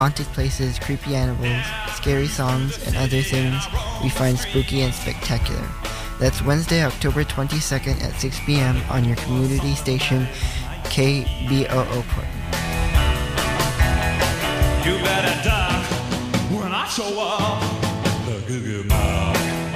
Haunted places, creepy animals, scary songs, and other things we find spooky and spectacular. That's Wednesday, October 22nd at 6 p.m. on your community station, KBOO Portland. You better die when I show up. The Goo Goo Mob.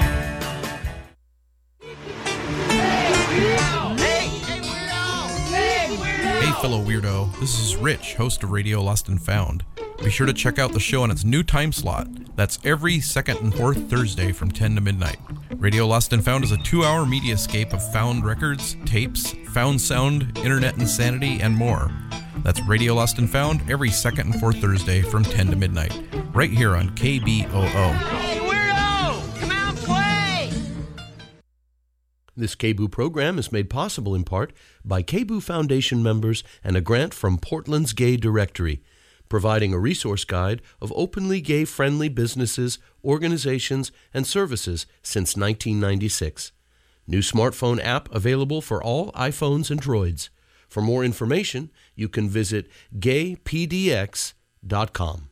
Hey, fellow weirdo. This is Rich, host of Radio Lost and Found. Be sure to check out the show on its new time slot. That's every second and fourth Thursday from 10 to midnight. Radio Lost and Found is a 2-hour mediascape of found records, tapes, found sound, internet insanity, and more. That's Radio Lost and Found every second and fourth Thursday from 10 to midnight, right here on KBOO. Hey, weirdo! Come out and play! This KBOO program is made possible in part by KBOO Foundation members and a grant from Portland's Gay Directory, providing a resource guide of openly gay-friendly businesses, organizations, and services since 1996. New smartphone app available for all iPhones and Droids. For more information, you can visit gaypdx.com.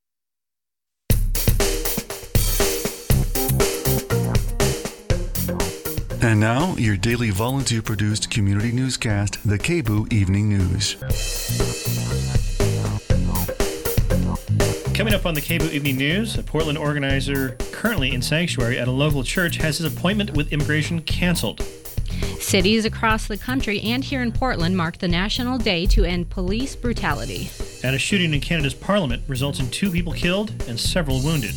And now, your daily volunteer-produced community newscast, the KBOO Evening News. Coming up on the KBOO Evening News, a Portland organizer currently in sanctuary at a local church has his appointment with immigration canceled. Cities across the country and here in Portland mark the National Day to End Police Brutality. And a shooting in Canada's Parliament results in 2 people killed and several wounded.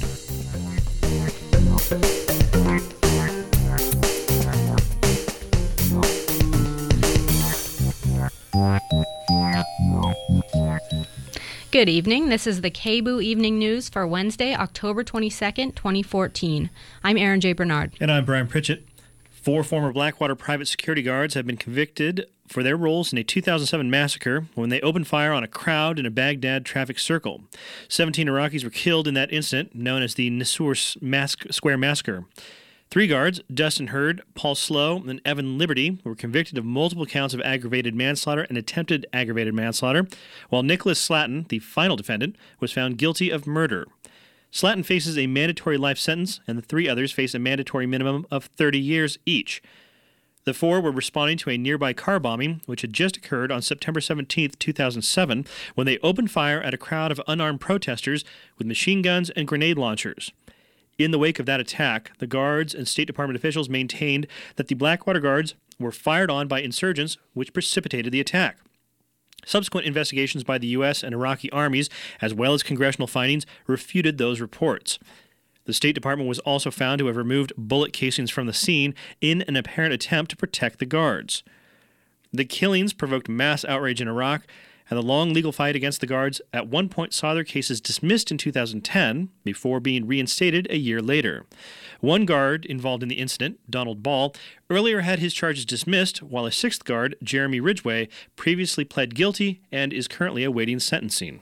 Good evening. This is the KBOO Evening News for Wednesday, October 22nd, 2014. I'm Aaron J. Bernard. And I'm Brian Pritchett. 4 former Blackwater private security guards have been convicted for their roles in a 2007 massacre when they opened fire on a crowd in a Baghdad traffic circle. 17 Iraqis were killed in that incident, known as the Nisour Square Massacre. 3 guards, Dustin Hurd, Paul Slow, and Evan Liberty, were convicted of multiple counts of aggravated manslaughter and attempted aggravated manslaughter, while Nicholas Slatton, the final defendant, was found guilty of murder. Slatton faces a mandatory life sentence, and the 3 others face a mandatory minimum of 30 years each. The 4 were responding to a nearby car bombing, which had just occurred on September 17, 2007, when they opened fire at a crowd of unarmed protesters with machine guns and grenade launchers. In the wake of that attack, the guards and State Department officials maintained that the Blackwater guards were fired on by insurgents, which precipitated the attack. Subsequent investigations by the U.S. and Iraqi armies, as well as congressional findings, refuted those reports. The State Department was also found to have removed bullet casings from the scene in an apparent attempt to protect the guards. The killings provoked mass outrage in Iraq, and the long legal fight against the guards at one point saw their cases dismissed in 2010 before being reinstated a year later. One guard involved in the incident, Donald Ball, earlier had his charges dismissed, while a 6th guard, Jeremy Ridgway, previously pled guilty and is currently awaiting sentencing.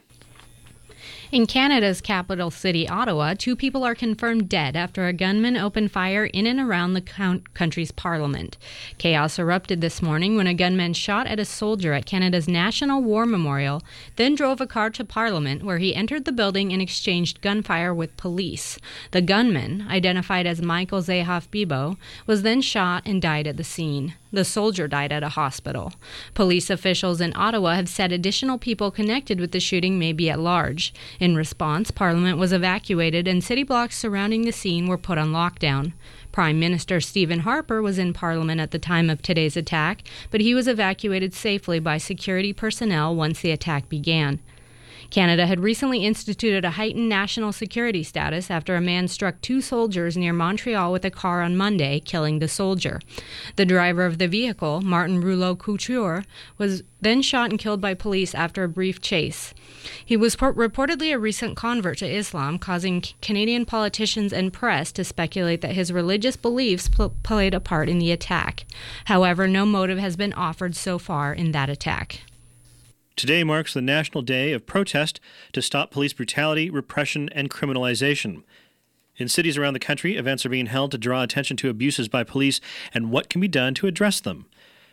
In Canada's capital city, Ottawa, 2 people are confirmed dead after a gunman opened fire in and around the country's parliament. Chaos erupted this morning when a gunman shot at a soldier at Canada's National War Memorial, then drove a car to Parliament, where he entered the building and exchanged gunfire with police. The gunman, identified as Michael Zahoff Bibo, was then shot and died at the scene. The soldier died at a hospital. Police officials in Ottawa have said additional people connected with the shooting may be at large. In response, Parliament was evacuated and city blocks surrounding the scene were put on lockdown. Prime Minister Stephen Harper was in Parliament at the time of today's attack, but he was evacuated safely by security personnel once the attack began. Canada had recently instituted a heightened national security status after a man struck 2 soldiers near Montreal with a car on Monday, killing the soldier. The driver of the vehicle, Martin Rouleau-Couture, was then shot and killed by police after a brief chase. He was reportedly a recent convert to Islam, causing Canadian politicians and press to speculate that his religious beliefs played a part in the attack. However, no motive has been offered so far in that attack. Today marks the National Day of Protest to stop police brutality, repression, and criminalization. In cities around the country, events are being held to draw attention to abuses by police and what can be done to address them.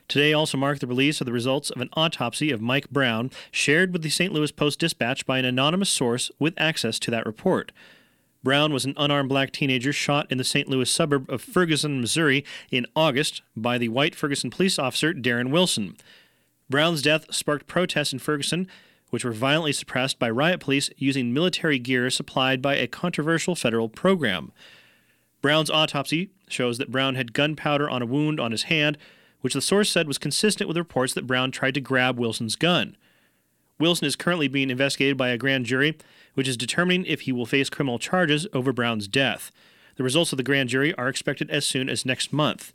Today also marked the release of the results of an autopsy of Mike Brown, shared with the St. Louis Post-Dispatch by an anonymous source with access to that report. Brown was an unarmed black teenager shot in the St. Louis suburb of Ferguson, Missouri, in August by the white Ferguson police officer Darren Wilson. Brown's death sparked protests in Ferguson, which were violently suppressed by riot police using military gear supplied by a controversial federal program. Brown's autopsy shows that Brown had gunpowder on a wound on his hand, which the source said was consistent with reports that Brown tried to grab Wilson's gun. Wilson is currently being investigated by a grand jury, which is determining if he will face criminal charges over Brown's death. The results of the grand jury are expected as soon as next month.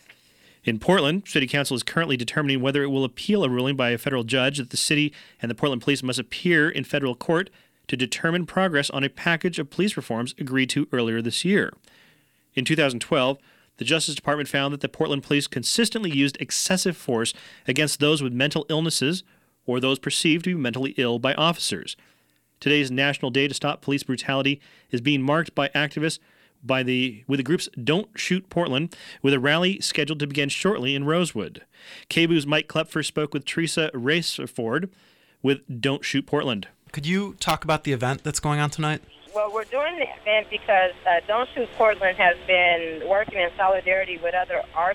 In Portland, City Council is currently determining whether it will appeal a ruling by a federal judge that the city and the Portland Police must appear in federal court to determine progress on a package of police reforms agreed to earlier this year. In 2012, the Justice Department found that the Portland Police consistently used excessive force against those with mental illnesses or those perceived to be mentally ill by officers. Today's National Day to Stop Police Brutality is being marked by activists with the groups Don't Shoot Portland, with a rally scheduled to begin shortly in Rosewood. KBOO's Mike Klepfer spoke with Teresa Raceford with Don't Shoot Portland. Could you talk about the event that's going on tonight? Well, we're doing the event because Don't Shoot Portland has been working in solidarity with other art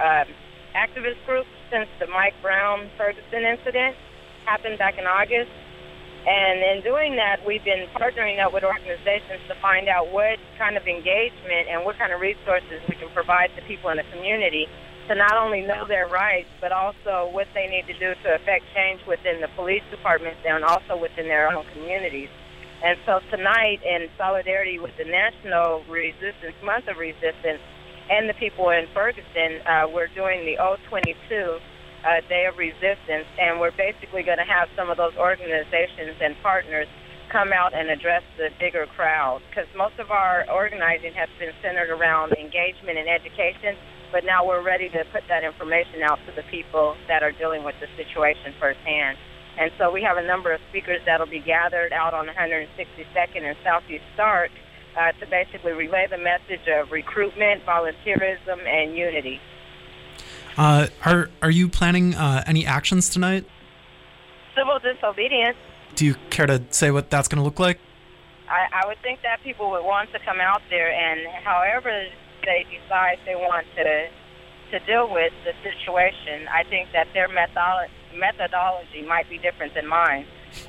activist groups since the Mike Brown Ferguson incident happened back in August. And in doing that, we've been partnering up with organizations to find out what kind of engagement and what kind of resources we can provide to people in the community to not only know their rights, but also what they need to do to affect change within the police departments and also within their own communities. And so tonight, in solidarity with the National Resistance Month of Resistance and the people in Ferguson, we're doing the O22 Day of Resistance, and we're basically going to have some of those organizations and partners come out and address the bigger crowd, because most of our organizing has been centered around engagement and education, but now we're ready to put that information out to the people that are dealing with the situation firsthand. And so we have a number of speakers that will be gathered out on 162nd and Southeast Stark to basically relay the message of recruitment, volunteerism, and unity. Are you planning any actions tonight? Civil disobedience. Do you care to say what that's going to look like? I would think that people would want to come out there, and however they decide they want to deal with the situation, I think that their methodology might be different than mine.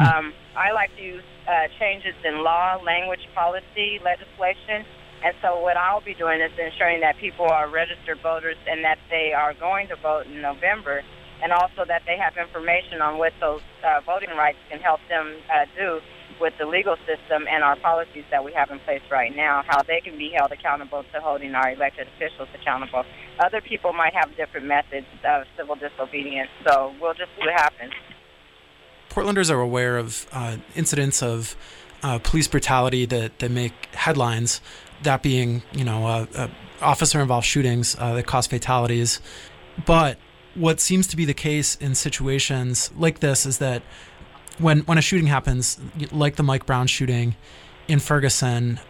I like to use changes in law, language, policy, legislation. And so what I'll be doing is ensuring that people are registered voters and that they are going to vote in November, and also that they have information on what those voting rights can help them do with the legal system and our policies that we have in place right now, how they can be held accountable to holding our elected officials accountable. Other people might have different methods of civil disobedience, so we'll just see what happens. Portlanders are aware of incidents of police brutality that make headlines, that being, officer-involved shootings that cause fatalities. But what seems to be the case in situations like this is that when a shooting happens, like the Mike Brown shooting in Ferguson,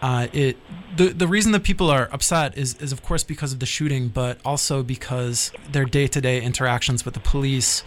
the reason that people are upset is of course because of the shooting, but also because their day-to-day interactions with the police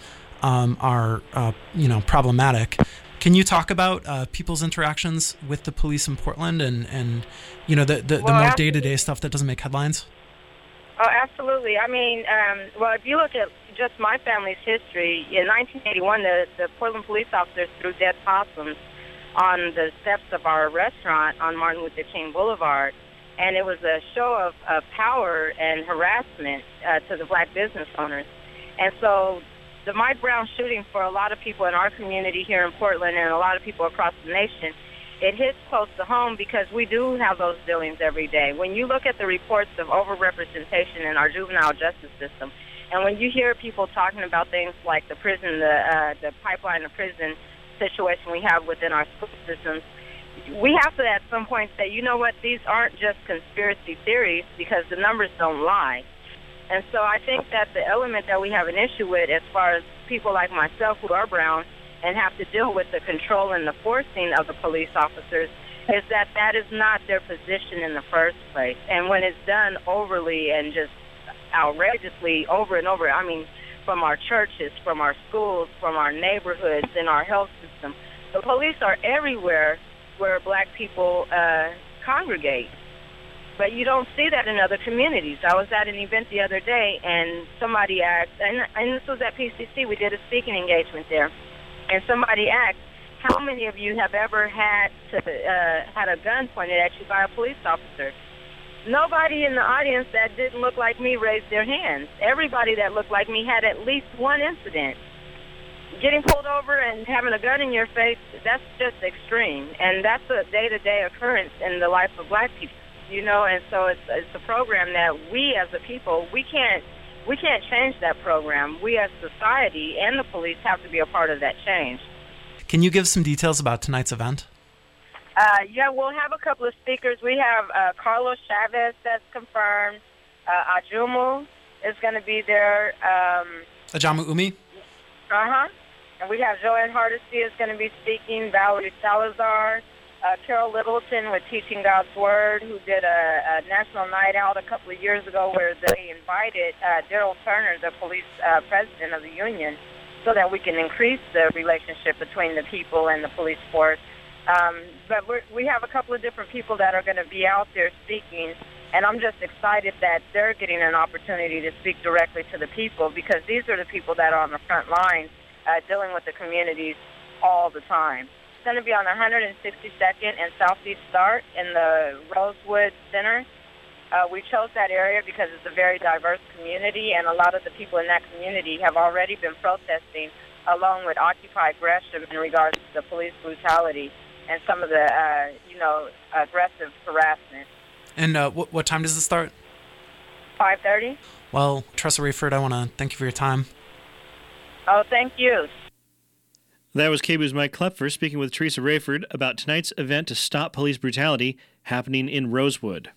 are problematic. Can you talk about people's interactions with the police in Portland and the more day-to-day stuff that doesn't make headlines? Oh, absolutely. I mean, if you look at just my family's history, in 1981, the Portland police officers threw dead possums on the steps of our restaurant on Martin Luther King Boulevard, and it was a show of power and harassment to the black business owners. And so the Mike Brown shooting, for a lot of people in our community here in Portland and a lot of people across the nation, it hits close to home because we do have those dealings every day. When you look at the reports of overrepresentation in our juvenile justice system, and when you hear people talking about things like the prison, the pipeline of prison situation we have within our school systems, we have to at some point say, you know what, these aren't just conspiracy theories because the numbers don't lie. And so I think that the element that we have an issue with as far as people like myself who are brown and have to deal with the control and the forcing of the police officers is that is not their position in the first place. And when it's done overly and just outrageously over and over, I mean, from our churches, from our schools, from our neighborhoods, in our health system. The police are everywhere where black people congregate. But you don't see that in other communities. I was at an event the other day, and somebody asked, and this was at PCC, we did a speaking engagement there, and somebody asked, how many of you have ever had a gun pointed at you by a police officer? Nobody in the audience that didn't look like me raised their hands. Everybody that looked like me had at least one incident. Getting pulled over and having a gun in your face, that's just extreme, and that's a day-to-day occurrence in the life of black people. And so it's a program that we as a people, we can't change that program. We as society and the police have to be a part of that change. Can you give some details about tonight's event? Yeah, we'll have a couple of speakers. We have Carlos Chavez that's confirmed. Ajumu is going to be there. Ajamu Umi? Uh-huh. And we have Joanne Hardesty is going to be speaking, Valerie Salazar, Carol Littleton with Teaching God's Word, who did a national night out a couple of years ago where they invited Daryl Turner, the police president of the union, so that we can increase the relationship between the people and the police force. But we have a couple of different people that are going to be out there speaking, and I'm just excited that they're getting an opportunity to speak directly to the people, because these are the people that are on the front line dealing with the communities all the time. It's going to be on 162nd and Southeast Start in the Rosewood Center. We chose that area because it's a very diverse community, and a lot of the people in that community have already been protesting along with Occupy Gresham in regards to the police brutality and some of the, aggressive harassment. And what time does it start? 5:30. Well, Tressa Rayford, I want to thank you for your time. Oh, thank you. That was KBOO's Mike Klepfer speaking with Teresa Rayford about tonight's event to stop police brutality happening in Rosewood.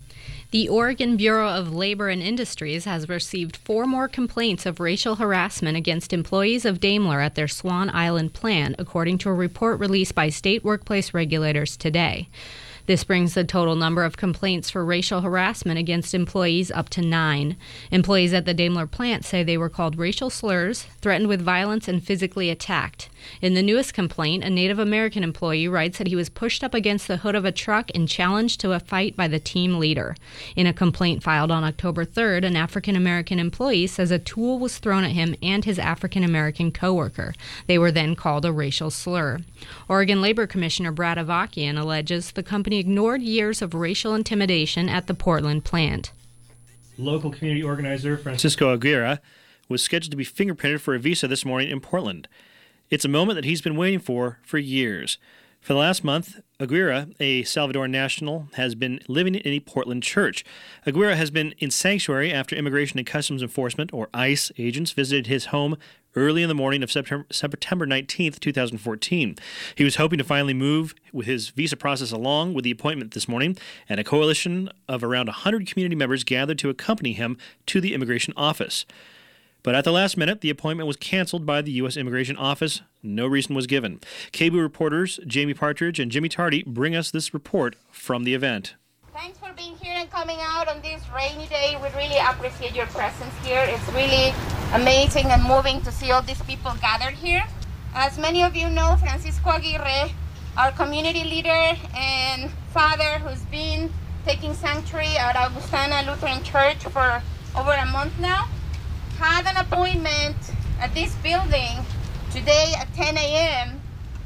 The Oregon Bureau of Labor and Industries has received 4 more complaints of racial harassment against employees of Daimler at their Swan Island plant, according to a report released by state workplace regulators today. This brings the total number of complaints for racial harassment against employees up to 9. Employees at the Daimler plant say they were called racial slurs, threatened with violence, and physically attacked. In the newest complaint, a Native American employee writes that he was pushed up against the hood of a truck and challenged to a fight by the team leader. In a complaint filed on October 3rd, an African American employee says a tool was thrown at him and his African American coworker. They were then called a racial slur. Oregon Labor Commissioner Brad Avakian alleges the company ignored years of racial intimidation at the Portland plant. Local community organizer Francisco Aguirre was scheduled to be fingerprinted for a visa this morning in Portland. It's a moment that he's been waiting for years. For the last month, Aguirre, a Salvadoran national, has been living in a Portland church. Aguirre has been in sanctuary after Immigration and Customs Enforcement, or ICE, agents visited his home early in the morning of September 19th, 2014. He was hoping to finally move with his visa process along with the appointment this morning, and a coalition of around 100 community members gathered to accompany him to the immigration office. But at the last minute, the appointment was canceled by the U.S. Immigration Office. No reason was given. KBOO reporters Jamie Partridge and Jimmy Tardy bring us this report from the event. Thanks for being here and coming out on this rainy day. We really appreciate your presence here. It's really amazing and moving to see all these people gathered here. As many of you know, Francisco Aguirre, our community leader and father who's been taking sanctuary at Augustana Lutheran Church for over a month now, had an appointment at this building today at 10 a.m.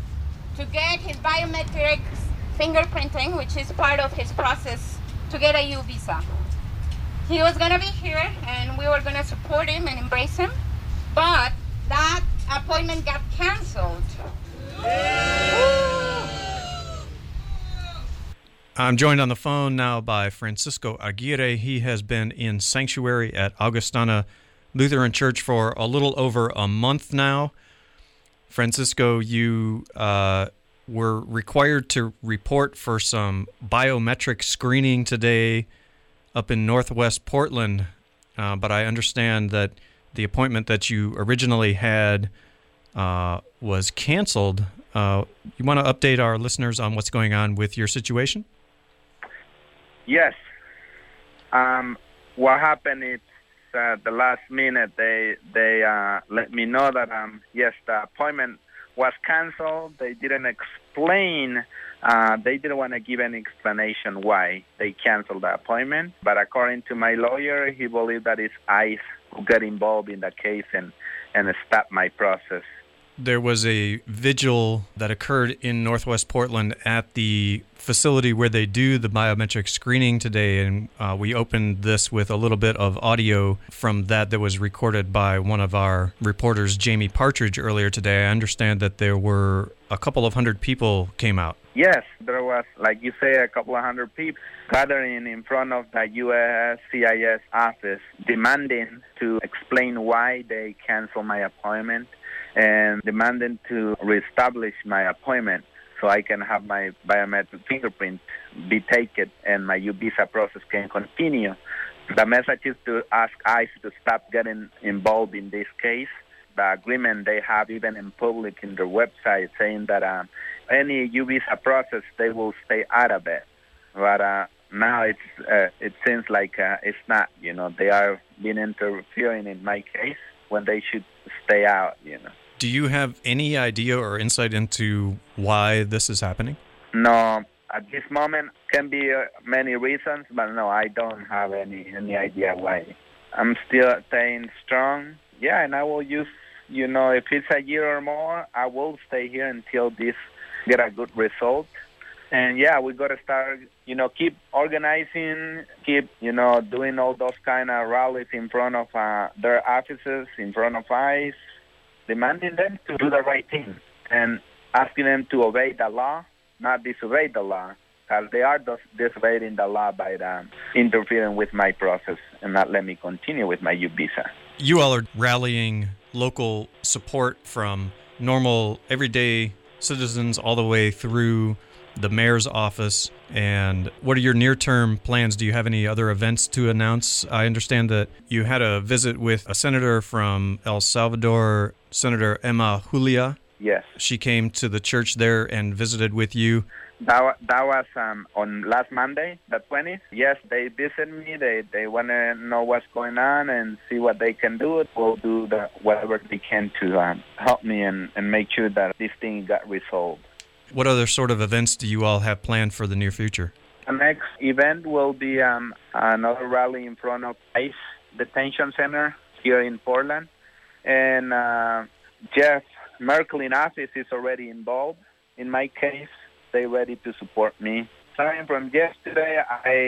to get his biometric fingerprinting, which is part of his process to get a U visa. He was going to be here and we were going to support him and embrace him, but that appointment got canceled. I'm joined on the phone now by Francisco Aguirre. He has been in sanctuary at Augustana Lutheran Church for a little over a month now. Francisco, you were required to report for some biometric screening today up in Northwest Portland, but I understand that the appointment that you originally had was canceled. You want to update our listeners on what's going on with your situation? Yes. What happened is the last minute. They let me know that yes, the appointment was canceled. They didn't explain. They didn't want to give any explanation why they canceled the appointment. But according to my lawyer, he believed that it's ICE who got involved in the case and stopped my process. There was a vigil that occurred in Northwest Portland at the facility where they do the biometric screening today, and we opened this with a little bit of audio from that was recorded by one of our reporters, Jamie Partridge, earlier today. I understand that there were a couple of hundred people came out. Yes, there was, like you say, a couple of hundred people gathering in front of the USCIS office demanding to explain why they canceled my appointment and demanding to reestablish my appointment so I can have my biometric fingerprint be taken and my U-Visa process can continue. The message is to ask ICE to stop getting involved in this case. The agreement they have even in public in their website saying that any U-Visa process, they will stay out of it. But now it seems like it's not, they are being interfering in my case when they should stay out, Do you have any idea or insight into why this is happening? No, at this moment can be many reasons, but no, I don't have any idea why. I'm still staying strong. Yeah, and I will use, if it's a year or more, I will stay here until this get a good result. And yeah, we got to start, keep organizing, keep, doing all those kind of rallies in front of their offices, in front of ICE, demanding them to do the right thing and asking them to obey the law, not disobey the law, because they are disobeying the law by interfering with my process and not let me continue with my U-Visa. You all are rallying local support from normal, everyday citizens all the way through the mayor's office. And what are your near-term plans? Do you have any other events to announce? I understand that you had a visit with a senator from El Salvador, Senator Emma Julia. Yes. She came to the church there and visited with you. That was on last Monday, the 20th. Yes, they visited me. They want to know what's going on and see what they can do. We'll do whatever they can to help me and make sure that this thing got resolved. What other sort of events do you all have planned for the near future? The next event will be another rally in front of ICE Detention Center here in Portland. And Jeff Merkel in office is already involved in my case. They're ready to support me. Starting from yesterday,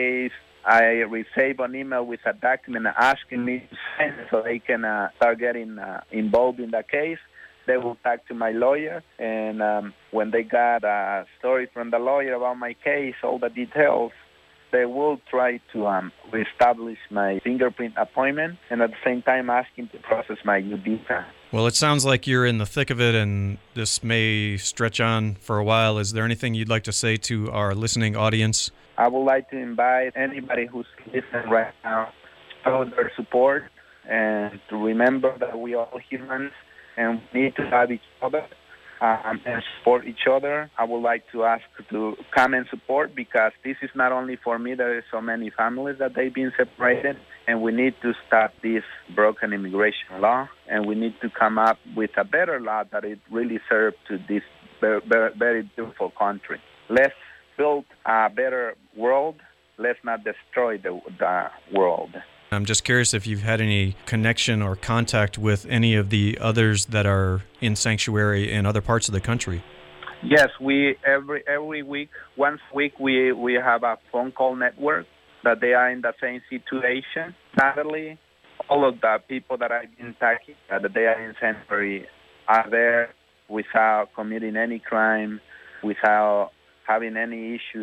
I received an email with a document asking me to sign so they can start getting involved in the case. They will talk to my lawyer, and when they got a story from the lawyer about my case, all the details, they will try to reestablish my fingerprint appointment and at the same time asking to process my U-Visa. Well, it sounds like you're in the thick of it, and this may stretch on for a while. Is there anything you'd like to say to our listening audience? I would like to invite anybody who's listening right now to show their support and to remember that we are all humans and we need to have each other and support each other. I would like to ask to come and support because this is not only for me. There are so many families that they've been separated, and we need to stop this broken immigration law, and we need to come up with a better law that it really serves to this very, very beautiful country. Let's build a better world. Let's not destroy the world. I'm just curious if you've had any connection or contact with any of the others that are in sanctuary in other parts of the country. Yes, we every week, once a week, we have a phone call network that they are in the same situation. Sadly, all of the people that I've been talking that they are in sanctuary are there without committing any crime, without having any issues,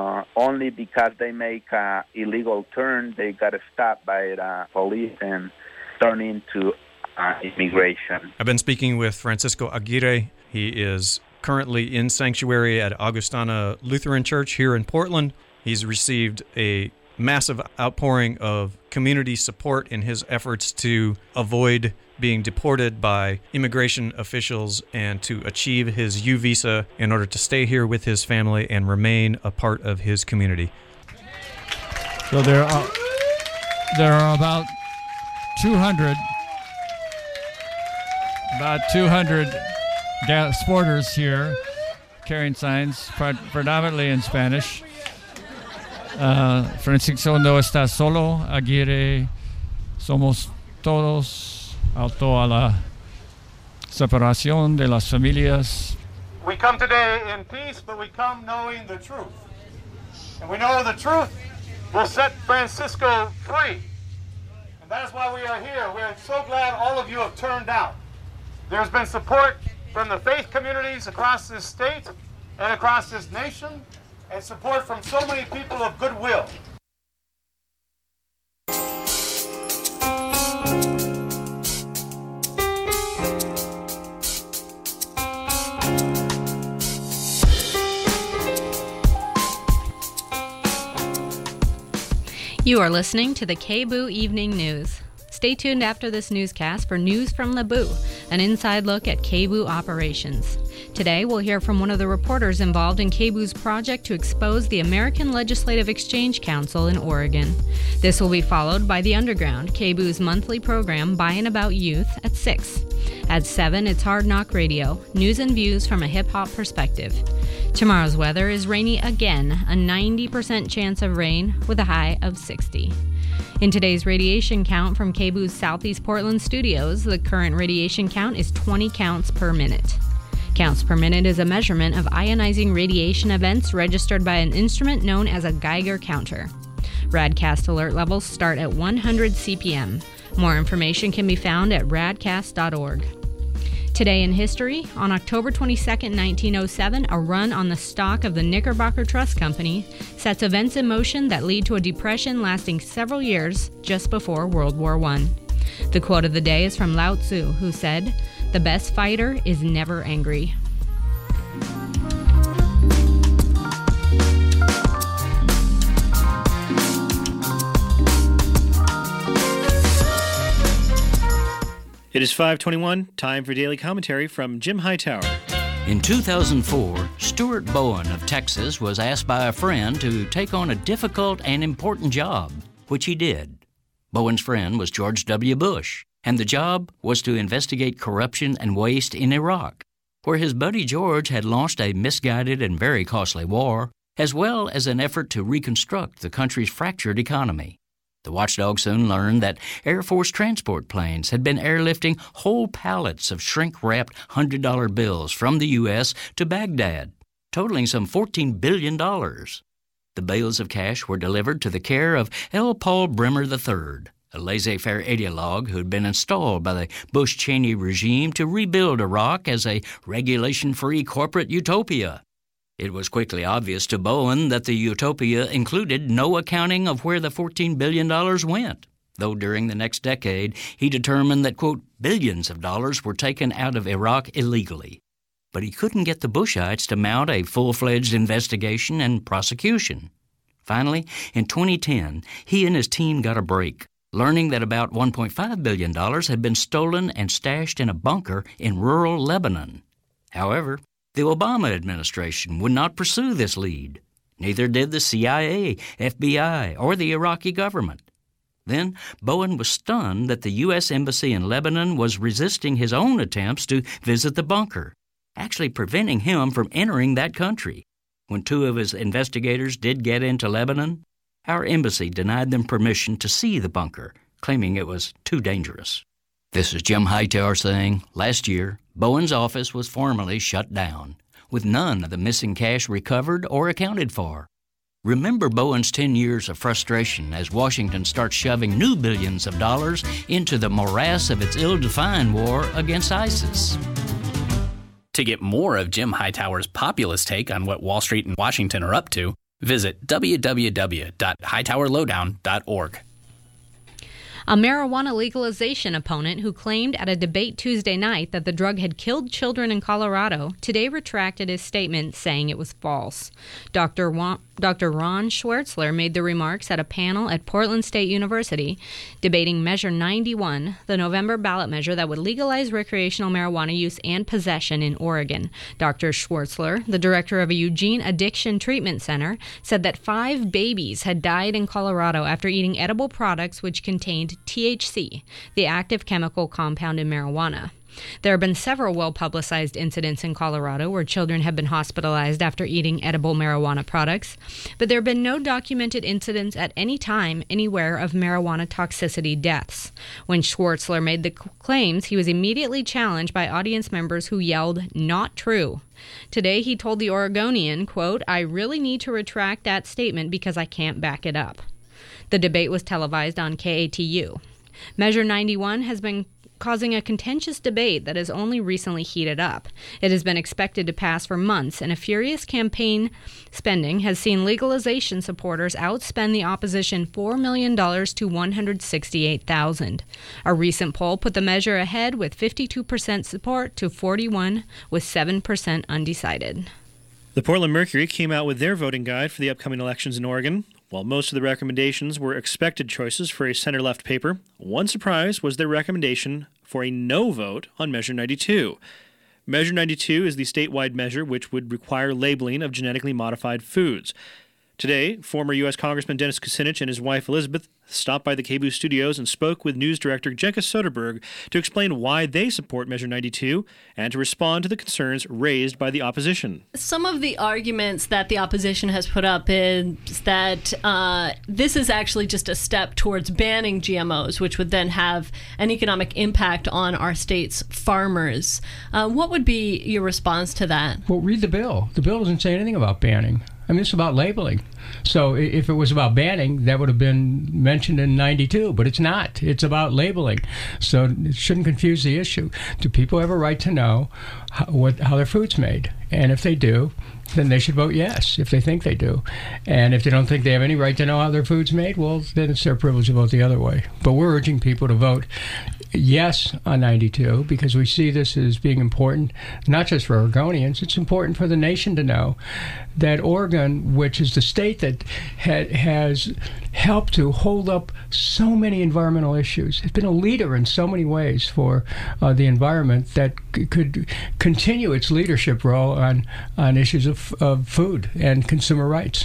only because they make an illegal turn, they got stopped by the police and turn into immigration. I've been speaking with Francisco Aguirre. He is currently in sanctuary at Augustana Lutheran Church here in Portland. He's received a massive outpouring of community support in his efforts to avoid being deported by immigration officials and to achieve his U-Visa in order to stay here with his family and remain a part of his community. So there are about 200 sporters here carrying signs, predominantly in Spanish. Francisco no está solo, Aguirre somos todos, alto a la separación de las familias. We come today in peace, but we come knowing the truth. And we know the truth will set Francisco free. And that is why we are here. We are so glad all of you have turned out. There's been support from the faith communities across this state and across this nation, and support from so many people of goodwill. You are listening to the KBOO Evening News. Stay tuned after this newscast for News from the Boo, an inside look at KBOO operations. Today, we'll hear from one of the reporters involved in KBOO's project to expose the American Legislative Exchange Council in Oregon. This will be followed by The Underground, KBOO's monthly program by and about youth, at 6. At 7, it's Hard Knock Radio, news and views from a hip-hop perspective. Tomorrow's weather is rainy again, a 90% chance of rain with a high of 60. In today's radiation count from KBOO's Southeast Portland studios, the current radiation count is 20 counts per minute. Counts per minute is a measurement of ionizing radiation events registered by an instrument known as a Geiger counter. RADCAST alert levels start at 100 CPM. More information can be found at radcast.org. Today in history, on October 22, 1907, a run on the stock of the Knickerbocker Trust Company sets events in motion that lead to a depression lasting several years just before World War I. The quote of the day is from Lao Tzu, who said, "The best fighter is never angry." It is 5:21, time for daily commentary from Jim Hightower. In 2004, Stuart Bowen of Texas was asked by a friend to take on a difficult and important job, which he did. Bowen's friend was George W. Bush, and the job was to investigate corruption and waste in Iraq, where his buddy George had launched a misguided and very costly war, as well as an effort to reconstruct the country's fractured economy. The watchdog soon learned that Air Force transport planes had been airlifting whole pallets of shrink-wrapped $100 bills from the U.S. to Baghdad, totaling some $14 billion. The bales of cash were delivered to the care of L. Paul Bremer III, a laissez-faire ideologue who had been installed by the Bush-Cheney regime to rebuild Iraq as a regulation-free corporate utopia. It was quickly obvious to Bowen that the utopia included no accounting of where the $14 billion went, though during the next decade he determined that, quote, billions of dollars were taken out of Iraq illegally. But he couldn't get the Bushites to mount a full-fledged investigation and prosecution. Finally, in 2010, he and his team got a break, learning that about $1.5 billion had been stolen and stashed in a bunker in rural Lebanon. However, the Obama administration would not pursue this lead. Neither did the CIA, FBI, or the Iraqi government. Then Bowen was stunned that the U.S. Embassy in Lebanon was resisting his own attempts to visit the bunker, actually preventing him from entering that country. When two of his investigators did get into Lebanon, our embassy denied them permission to see the bunker, claiming it was too dangerous. This is Jim Hightower saying, last year, Bowen's office was formally shut down, with none of the missing cash recovered or accounted for. Remember Bowen's 10 years of frustration as Washington starts shoving new billions of dollars into the morass of its ill-defined war against ISIS. To get more of Jim Hightower's populist take on what Wall Street and Washington are up to, visit www.hightowerlowdown.org. A marijuana legalization opponent who claimed at a debate Tuesday night that the drug had killed children in Colorado today retracted his statement, saying it was false. Dr. Ron Schwartzler made the remarks at a panel at Portland State University debating Measure 91, the November ballot measure that would legalize recreational marijuana use and possession in Oregon. Dr. Schwartzler, the director of a Eugene Addiction Treatment Center, said that 5 babies had died in Colorado after eating edible products which contained THC, the active chemical compound in marijuana. There have been several well-publicized incidents in Colorado where children have been hospitalized after eating edible marijuana products, but there have been no documented incidents at any time anywhere of marijuana toxicity deaths. When Schwartzler made the claims, he was immediately challenged by audience members who yelled, "Not true." Today, he told the Oregonian, quote, "I really need to retract that statement because I can't back it up." The debate was televised on KATU. Measure 91 has been causing a contentious debate that has only recently heated up. It has been expected to pass for months, and a furious campaign spending has seen legalization supporters outspend the opposition $4 million to $168,000. A recent poll put the measure ahead with 52% support to 41% with 7% undecided. The Portland Mercury came out with their voting guide for the upcoming elections in Oregon. While most of the recommendations were expected choices for a center-left paper, one surprise was their recommendation for a no vote on Measure 92. Measure 92 is the statewide measure which would require labeling of genetically modified foods. Today, former U.S. Congressman Dennis Kucinich and his wife Elizabeth stopped by the KBOO studios and spoke with news director Jenka Soderberg to explain why they support Measure 92 and to respond to the concerns raised by the opposition. Some of the arguments that the opposition has put up is that this is actually just a step towards banning GMOs, which would then have an economic impact on our state's farmers. What would be your response to that? Well, read the bill. The bill doesn't say anything about banning. I mean, it's about labeling. So if it was about banning, that would have been mentioned in 92, but it's not. It's about labeling. So it shouldn't confuse the issue. Do people have a right to know how their food's made? And if they do, then they should vote yes, if they think they do. And if they don't think they have any right to know how their food's made, well, then it's their privilege to vote the other way. But we're urging people to vote yes on 92 because we see this as being important, not just for Oregonians, it's important for the nation to know that Oregon, which is the state that has helped to hold up so many environmental issues, has been a leader in so many ways for the environment that could continue its leadership role on issues of food and consumer rights.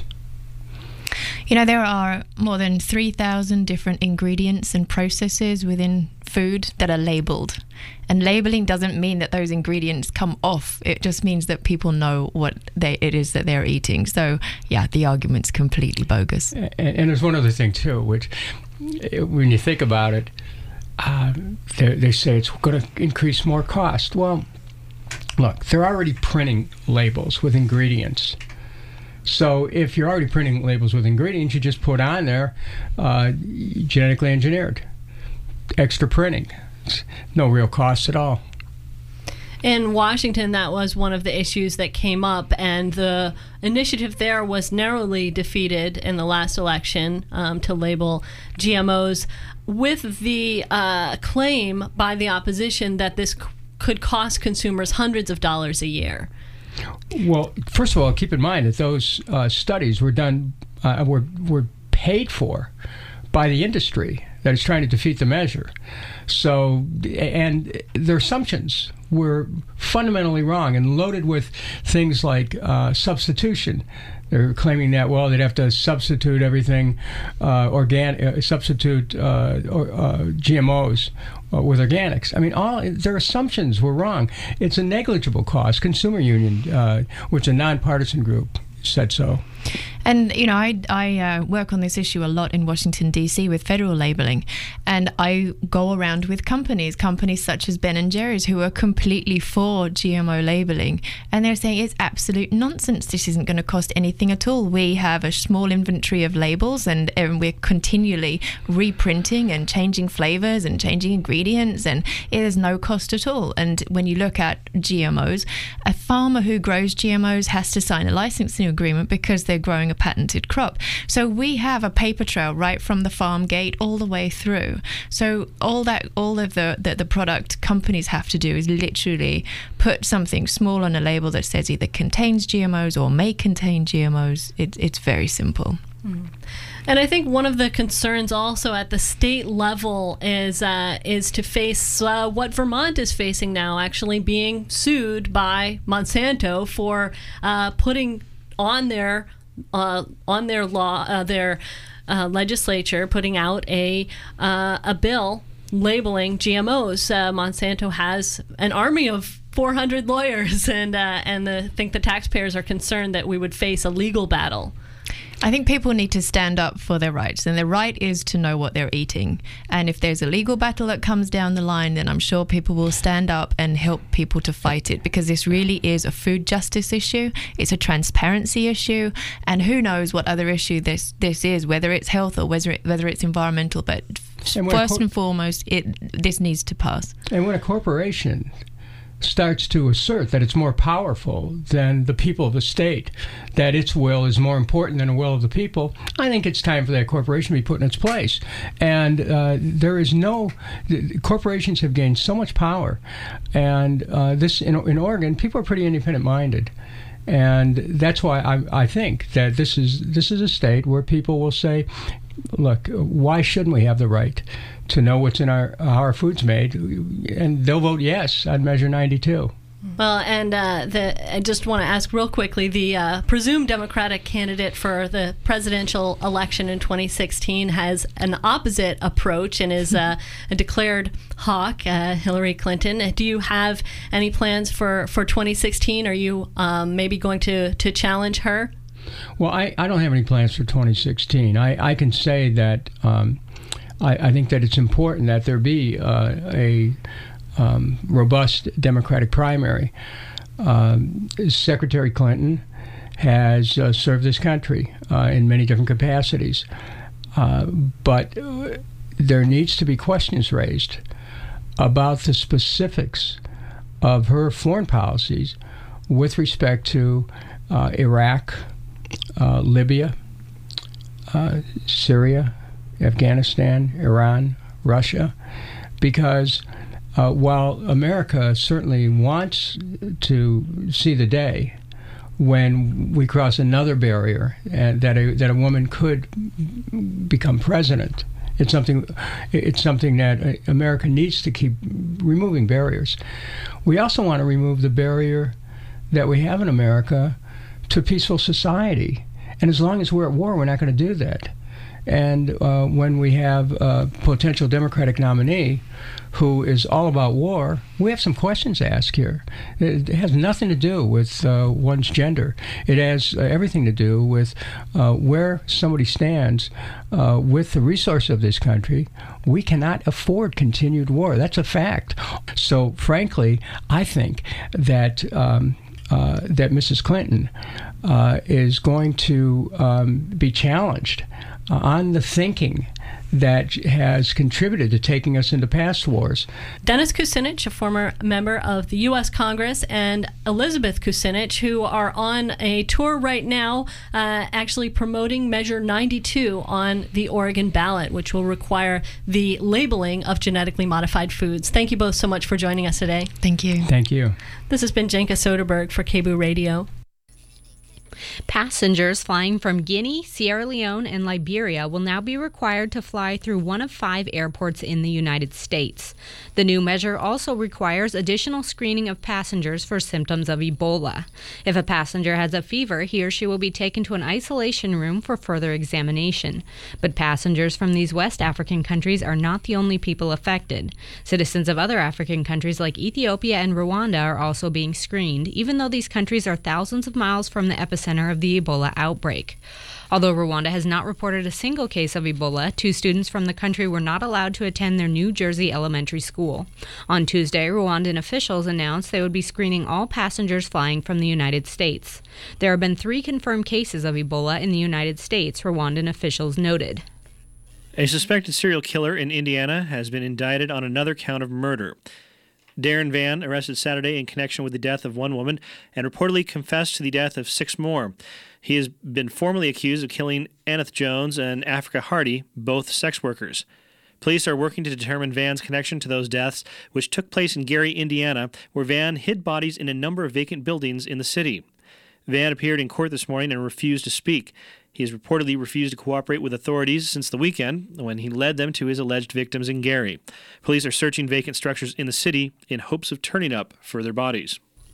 You know, there are more than 3,000 different ingredients and processes within food that are labeled. And labeling doesn't mean that those ingredients come off. It just means that people know what it is that they're eating. So, yeah, the argument's completely bogus. And there's one other thing, too, which, when you think about it, they say it's going to increase more cost. Well, look, they're already printing labels with ingredients. So if you're already printing labels with ingredients, you just put on there genetically engineered. Extra printing. It's no real cost at all. In Washington, that was one of the issues that came up, and the initiative there was narrowly defeated in the last election to label GMOs, with the claim by the opposition that this could cost consumers hundreds of dollars a year. Well, first of all, keep in mind that those studies were done, were paid for by the industry that is trying to defeat the measure. So, and their assumptions were fundamentally wrong and loaded with things like substitution. They're claiming that, well, they'd have to substitute everything, substitute GMOs with organics. I mean, all their assumptions were wrong. It's a negligible cost. Consumer Union, which is a nonpartisan group, said so. And, you know, I work on this issue a lot in Washington, D.C. with federal labeling. And I go around with companies such as Ben & Jerry's, who are completely for GMO labeling. And they're saying it's absolute nonsense. This isn't going to cost anything at all. We have a small inventory of labels, and we're continually reprinting and changing flavors and changing ingredients, and it is no cost at all. And when you look at GMOs, a farmer who grows GMOs has to sign a licensing agreement because they're growing a patented crop. So we have a paper trail right from the farm gate all the way through. So all of the product companies have to do is literally put something small on a label that says either contains GMOs or may contain GMOs. It's very simple. Mm. And I think one of the concerns also at the state level is to face what Vermont is facing now, actually being sued by Monsanto for putting on their law, their legislature putting out a bill labeling GMOs. Monsanto has an army of 400 lawyers, and I think the taxpayers are concerned that we would face a legal battle. I think people need to stand up for their rights, and their right is to know what they're eating. And if there's a legal battle that comes down the line, then I'm sure people will stand up and help people to fight it, because this really is a food justice issue. It's a transparency issue, and who knows what other issue this is, whether it's health or whether it's environmental. But first and foremost, this needs to pass. And when a corporation starts to assert that it's more powerful than the people of the state, that its will is more important than the will of the people, I think it's time for that corporation to be put in its place. And corporations have gained so much power. And in Oregon, people are pretty independent-minded. And that's why I think that this is a state where people will say, look, why shouldn't we have the right to know what's in how our food's made? And they'll vote yes on Measure 92. Well, and I just want to ask real quickly, the presumed Democratic candidate for the presidential election in 2016 has an opposite approach and is a declared hawk, Hillary Clinton. Do you have any plans for 2016? Are you maybe going to challenge her? Well, I don't have any plans for 2016. I can say that I think that it's important that there be a robust Democratic primary. Secretary Clinton has served this country in many different capacities, but there needs to be questions raised about the specifics of her foreign policies with respect to Iraq, Libya, Syria, Afghanistan, Iran, Russia, because while America certainly wants to see the day when we cross another barrier and that a woman could become president, it's something that America needs to keep removing barriers. We also want to remove the barrier that we have in America to peaceful society. And as long as we're at war, we're not going to do that. And when we have a potential Democratic nominee who is all about war, we have some questions to ask here. It has nothing to do with one's gender. It has everything to do with where somebody stands with the resource of this country. We cannot afford continued war. That's a fact. So, frankly, I think that that Mrs. Clinton is going to be challenged on the thinking that has contributed to taking us into past wars. Dennis Kucinich, a former member of the U.S. Congress, and Elizabeth Kucinich, who are on a tour right now actually promoting Measure 92 on the Oregon ballot, which will require the labeling of genetically modified foods. Thank you both so much for joining us today. Thank you. Thank you. This has been Jenka Soderberg for KBOO Radio. Passengers flying from Guinea, Sierra Leone, and Liberia will now be required to fly through one of 5 airports in the United States. The new measure also requires additional screening of passengers for symptoms of Ebola. If a passenger has a fever, he or she will be taken to an isolation room for further examination. But passengers from these West African countries are not the only people affected. Citizens of other African countries like Ethiopia and Rwanda are also being screened, even though these countries are thousands of miles from the epicenter of the Ebola outbreak. Although Rwanda has not reported a single case of Ebola, 2 students from the country were not allowed to attend their New Jersey elementary school. On Tuesday, Rwandan officials announced they would be screening all passengers flying from the United States. There have been 3 confirmed cases of Ebola in the United States, Rwandan officials noted. A suspected serial killer in Indiana has been indicted on another count of murder. Darren Van, arrested Saturday in connection with the death of 1 woman and reportedly confessed to the death of 6 more. He has been formally accused of killing Anneth Jones and Africa Hardy, both sex workers. Police are working to determine Van's connection to those deaths, which took place in Gary, Indiana, where Van hid bodies in a number of vacant buildings in the city. Van appeared in court this morning and refused to speak. He has reportedly refused to cooperate with authorities since the weekend when he led them to his alleged victims in Gary. Police are searching vacant structures in the city in hopes of turning up further bodies.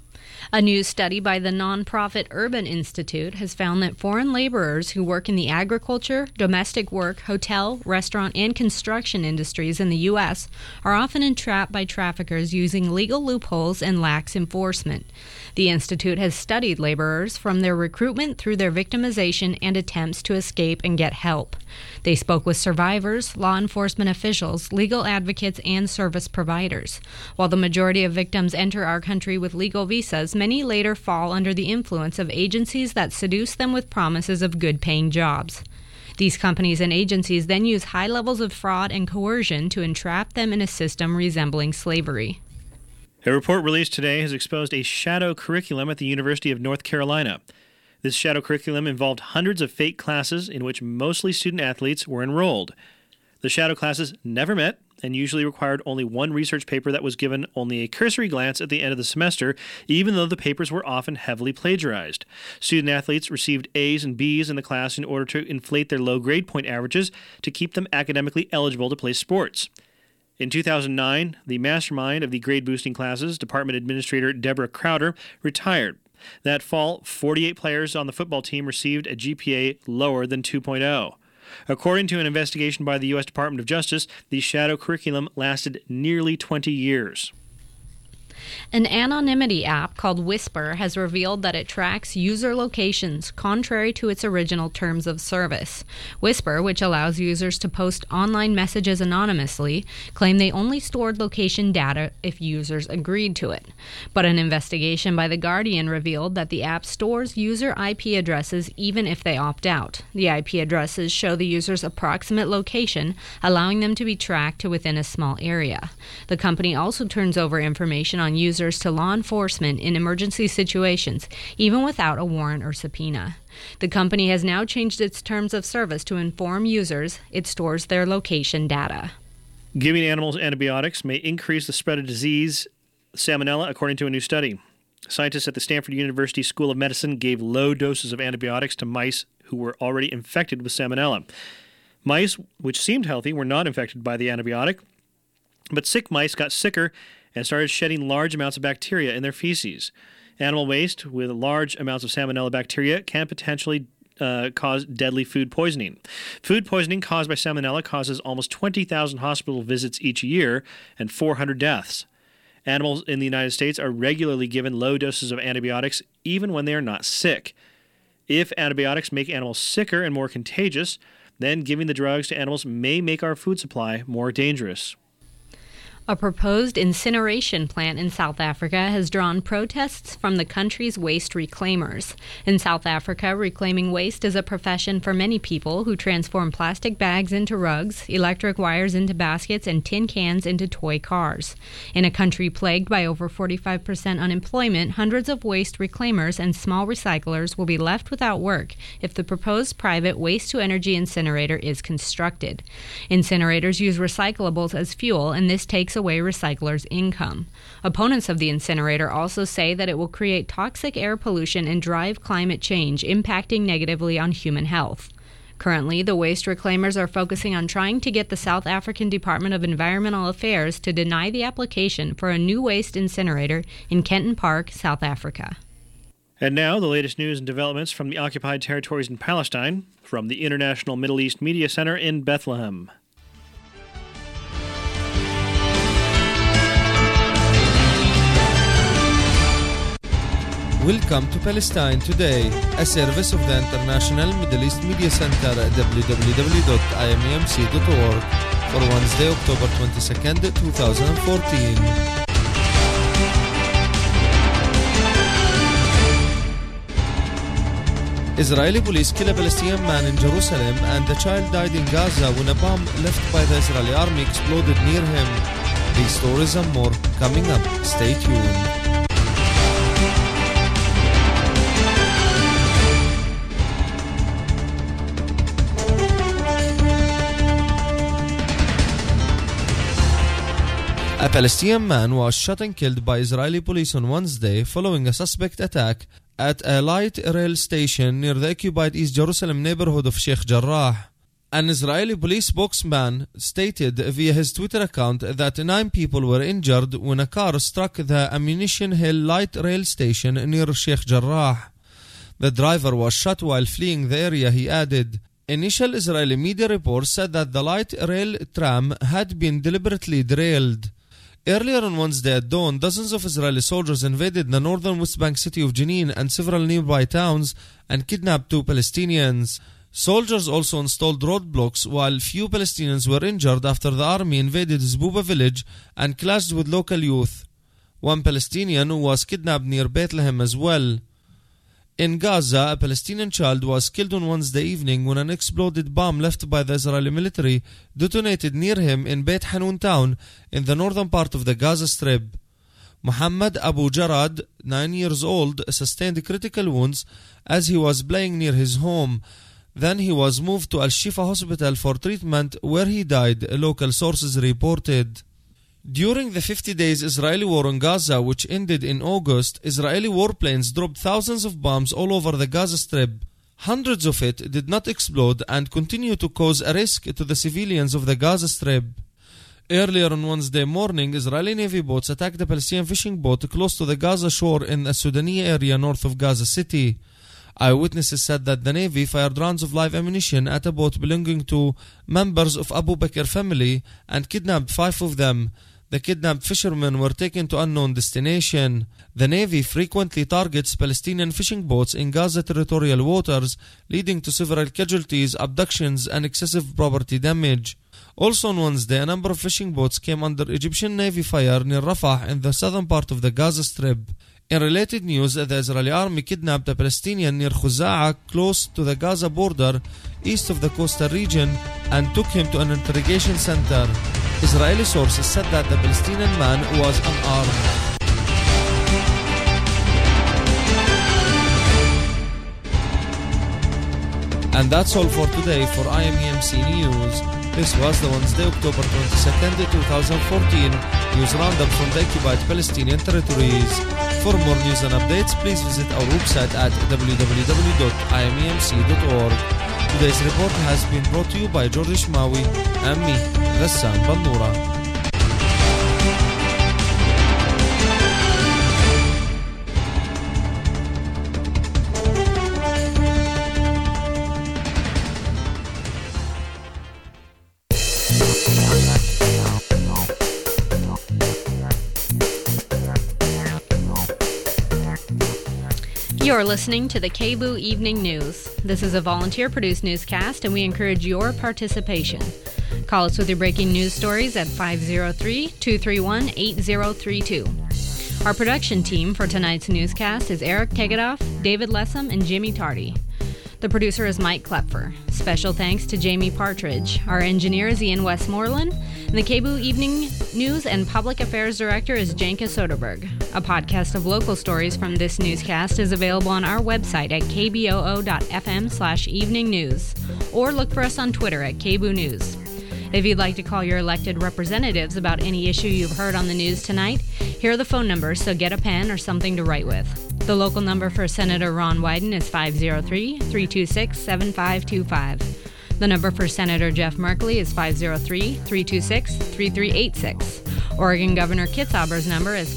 A new study by the nonprofit Urban Institute has found that foreign laborers who work in the agriculture, domestic work, hotel, restaurant, and construction industries in the U.S. are often entrapped by traffickers using legal loopholes and lax enforcement. The Institute has studied laborers from their recruitment through their victimization and attempts to escape and get help. They spoke with survivors, law enforcement officials, legal advocates, and service providers. While the majority of victims enter our country with legal visas, many later fall under the influence of agencies that seduce them with promises of good-paying jobs. These companies and agencies then use high levels of fraud and coercion to entrap them in a system resembling slavery. A report released today has exposed a shadow curriculum at the University of North Carolina. This shadow curriculum involved hundreds of fake classes in which mostly student athletes were enrolled. The shadow classes never met and usually required only one research paper that was given only a cursory glance at the end of the semester, even though the papers were often heavily plagiarized. Student athletes received A's and B's in the class in order to inflate their low grade point averages to keep them academically eligible to play sports. In 2009, the mastermind of the grade-boosting classes, Department Administrator Deborah Crowder, retired. That fall, 48 players on the football team received a GPA lower than 2.0. According to an investigation by the U.S. Department of Justice, the shadow curriculum lasted nearly 20 years. An anonymity app called Whisper has revealed that it tracks user locations, contrary to its original terms of service. Whisper, which allows users to post online messages anonymously, claimed they only stored location data if users agreed to it. But an investigation by The Guardian revealed that the app stores user IP addresses even if they opt out. The IP addresses show the user's approximate location, allowing them to be tracked to within a small area. The company also turns over information on users to law enforcement in emergency situations, even without a warrant or subpoena. The company has now changed its terms of service to inform users it stores their location data. Giving animals antibiotics may increase the spread of disease Salmonella, according to a new study. Scientists at the Stanford University School of Medicine gave low doses of antibiotics to mice who were already infected with Salmonella. Mice, which seemed healthy, were not infected by the antibiotic, but sick mice got sicker and started shedding large amounts of bacteria in their feces. Animal waste with large amounts of Salmonella bacteria can potentially cause deadly food poisoning. Food poisoning caused by Salmonella causes almost 20,000 hospital visits each year and 400 deaths. Animals in the United States are regularly given low doses of antibiotics even when they are not sick. If antibiotics make animals sicker and more contagious, then giving the drugs to animals may make our food supply more dangerous. A proposed incineration plant in South Africa has drawn protests from the country's waste reclaimers. In South Africa, reclaiming waste is a profession for many people who transform plastic bags into rugs, electric wires into baskets, and tin cans into toy cars. In a country plagued by over 45% unemployment, hundreds of waste reclaimers and small recyclers will be left without work if the proposed private waste-to-energy incinerator is constructed. Incinerators use recyclables as fuel, and this takes away recyclers' income. Opponents of the incinerator also say that it will create toxic air pollution and drive climate change, impacting negatively on human health. Currently, the waste reclaimers are focusing on trying to get the South African Department of Environmental Affairs to deny the application for a new waste incinerator in Kenton Park, South Africa. And now, the latest news and developments from the occupied territories in Palestine, from the International Middle East Media Center in Bethlehem. Welcome to Palestine Today, a service of the International Middle East Media Center at www.imemc.org for Wednesday, October 22nd, 2014. Israeli police kill a Palestinian man in Jerusalem and a child died in Gaza when a bomb left by the Israeli army exploded near him. These stories and more coming up. Stay tuned. A Palestinian man was shot and killed by Israeli police on Wednesday following a suspect attack at a light rail station near the occupied East Jerusalem neighborhood of Sheikh Jarrah. An Israeli police spokesman stated via his Twitter account that 9 people were injured when a car struck the Ammunition Hill Light Rail Station near Sheikh Jarrah. The driver was shot while fleeing the area, he added. Initial Israeli media reports said that the light rail tram had been deliberately derailed. Earlier on Wednesday at dawn, dozens of Israeli soldiers invaded the northern West Bank city of Jenin and several nearby towns and kidnapped 2 Palestinians. Soldiers also installed roadblocks while few Palestinians were injured after the army invaded Zbuba village and clashed with local youth. 1 Palestinian was kidnapped near Bethlehem as well. In Gaza, a Palestinian child was killed on Wednesday evening when an exploded bomb left by the Israeli military detonated near him in Beit Hanun town in the northern part of the Gaza Strip. Muhammad Abu Jarad, 9 years old, sustained critical wounds as he was playing near his home. Then he was moved to Al-Shifa hospital for treatment where he died, local sources reported. During the 50 days Israeli war on Gaza, which ended in August, Israeli warplanes dropped thousands of bombs all over the Gaza Strip. Hundreds of it did not explode and continue to cause a risk to the civilians of the Gaza Strip. Earlier on Wednesday morning, Israeli Navy boats attacked a Palestinian fishing boat close to the Gaza shore in the Sudani area north of Gaza City. Eyewitnesses said that the Navy fired rounds of live ammunition at a boat belonging to members of Abu Bakr family and kidnapped 5 of them. The kidnapped fishermen were taken to unknown destination. The Navy frequently targets Palestinian fishing boats in Gaza territorial waters, leading to several casualties, abductions, and excessive property damage. Also on Wednesday, a number of fishing boats came under Egyptian Navy fire near Rafah in the southern part of the Gaza Strip. In related news, the Israeli army kidnapped a Palestinian near Khuza'a, close to the Gaza border, east of the coastal region, and took him to an interrogation center. Israeli sources said that the Palestinian man was unarmed. And that's all for today for IMEMC News. This was the Wednesday, October 22nd, 2014 news roundup from the occupied Palestinian territories. For more news and updates, please visit our website at www.imemc.org. Today's report has been brought to you by George Ishmawi and me, Ghassan Bannoura. You're listening to the KBOO Evening News. This is a volunteer-produced newscast, and we encourage your participation. Call us with your breaking news stories at 503-231-8032. Our production team for tonight's newscast is Eric Tegedoff, David Lessam, and Jimmy Tardy. The producer is Mike Klepfer. Special thanks to Jamie Partridge. Our engineer is Ian Westmoreland. And the KBOO Evening News and Public Affairs Director is Janka Soderberg. A podcast of local stories from this newscast is available on our website at kboo.fm/evening news. Or look for us on Twitter at KBOO News. If you'd like to call your elected representatives about any issue you've heard on the news tonight, here are the phone numbers, so get a pen or something to write with. The local number for Senator Ron Wyden is 503-326-7525. The number for Senator Jeff Merkley is 503-326-3386. Oregon Governor Kitzhaber's number is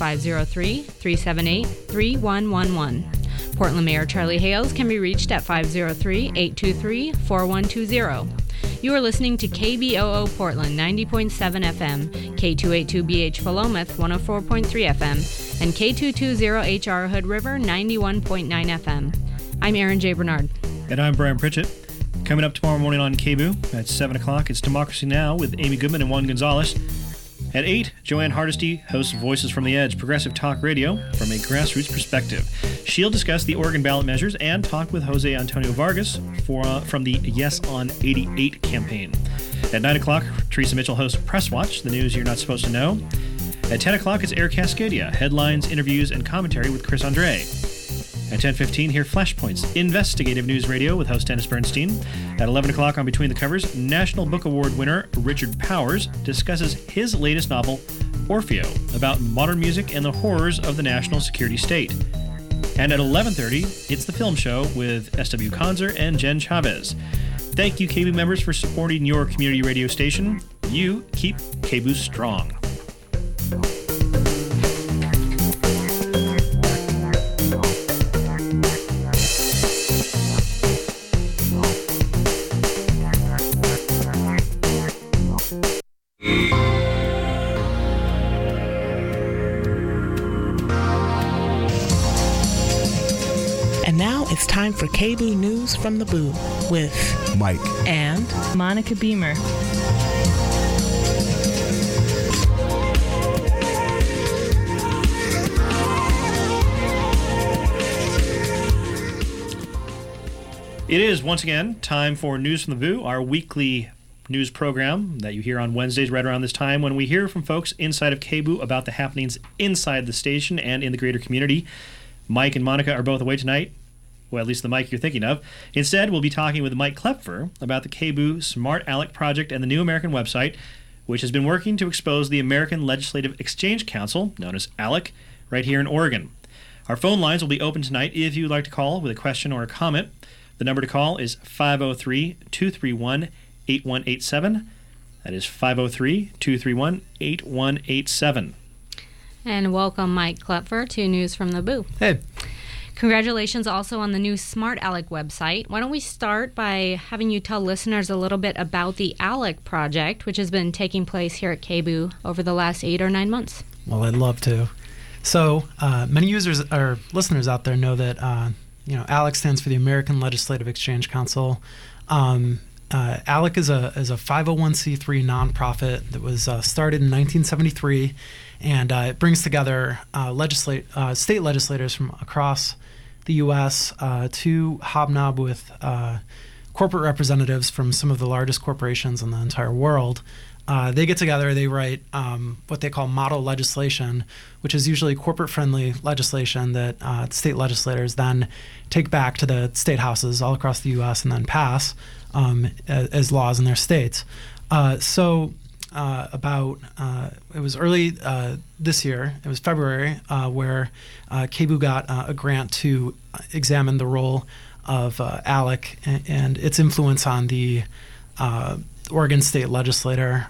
503-378-3111. Portland Mayor Charlie Hales can be reached at 503-823-4120. You are listening to KBOO Portland 90.7 FM, K282BH Philomath 104.3 FM, and K220HR Hood River 91.9 FM. I'm Aaron J. Bernard. And I'm Brian Pritchett. Coming up tomorrow morning on KBOO at 7 o'clock, it's Democracy Now! With Amy Goodman and Juan Gonzalez. At 8, Joanne Hardesty hosts Voices from the Edge, progressive talk radio from a grassroots perspective. She'll discuss the Oregon ballot measures and talk with Jose Antonio Vargas from the Yes on 88 campaign. At 9 o'clock, Teresa Mitchell hosts Press Watch, the news you're not supposed to know. At 10 o'clock, it's Air Cascadia, headlines, interviews, and commentary with Chris Andre. At 10:15, hear Flashpoints, investigative news radio with host Dennis Bernstein. At 11 o'clock on Between the Covers, National Book Award winner Richard Powers discusses his latest novel, Orfeo, about modern music and the horrors of the national security state. And at 11:30, it's The Film Show with S.W. Conzer and Jen Chavez. Thank you, KBOO members, for supporting your community radio station. You keep KBOO strong. And now it's time for KBOO News from the Boo with Mike and Monica Beamer. It is, once again, time for News from the Boo, our weekly news program that you hear on Wednesdays right around this time when we hear from folks inside of KBOO about the happenings inside the station and in the greater community. Mike and Monica are both away tonight. Well, at least the Mike you're thinking of. Instead, we'll be talking with Mike Klepfer about the KBOO Smart ALEC project and the New American website, which has been working to expose the American Legislative Exchange Council, known as ALEC, right here in Oregon. Our phone lines will be open tonight if you'd like to call with a question or a comment. The number to call is 503-231-8187. That is 503-231-8187. And welcome, Mike Klepfer, to News from the Boo. Hey. Congratulations also on the new Smart ALEC website. Why don't we start by having you tell listeners a little bit about the ALEC project, which has been taking place here at KBOO over the last 8 or 9 months. Well, I'd love to. So many users or listeners out there know that ALEC stands for the American Legislative Exchange Council. ALEC is a 501c3 nonprofit that was started in 1973, and it brings together state legislators from across the U.S. To hobnob with corporate representatives from some of the largest corporations in the entire world. They get together, they write what they call model legislation, which is usually corporate-friendly legislation that state legislators then take back to the state houses all across the U.S. and then pass as laws in their states. It was early this year, it was February, where KBOO got a grant to examine the role of ALEC and its influence on the Oregon State legislature.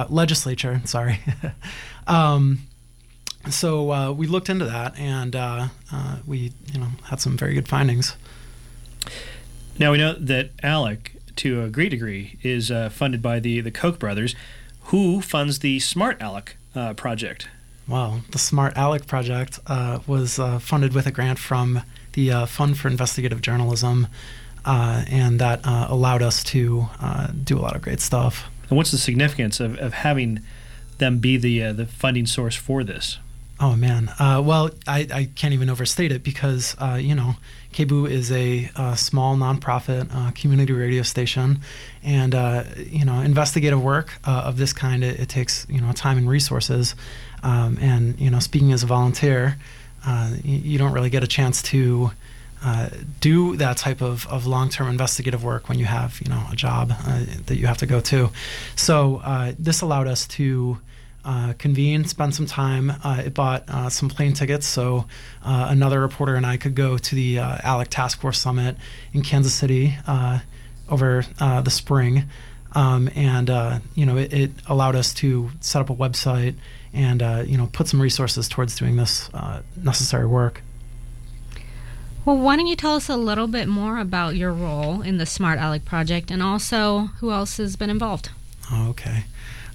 So we looked into that, and we had some very good findings. Now we know that ALEC, to a great degree, is funded by the Koch brothers. Who funds the Smart ALEC project? Well, the Smart ALEC project was funded with a grant from the Fund for Investigative Journalism, and that allowed us to do a lot of great stuff. And what's the significance of having them be the funding source for this? Oh, man. Well, I can't even overstate it because, KBOO is a small nonprofit community radio station. And, investigative work of this kind, it takes, time and resources. And, speaking as a volunteer, you don't really get a chance to do that type of long-term investigative work when you have, a job that you have to go to. So this allowed us to convene, spend some time. It bought some plane tickets, so another reporter and I could go to the ALEC Task Force Summit in Kansas City over the spring. It allowed us to set up a website and, put some resources towards doing this necessary work. Well, why don't you tell us a little bit more about your role in the Smart ALEC project and also who else has been involved? Okay.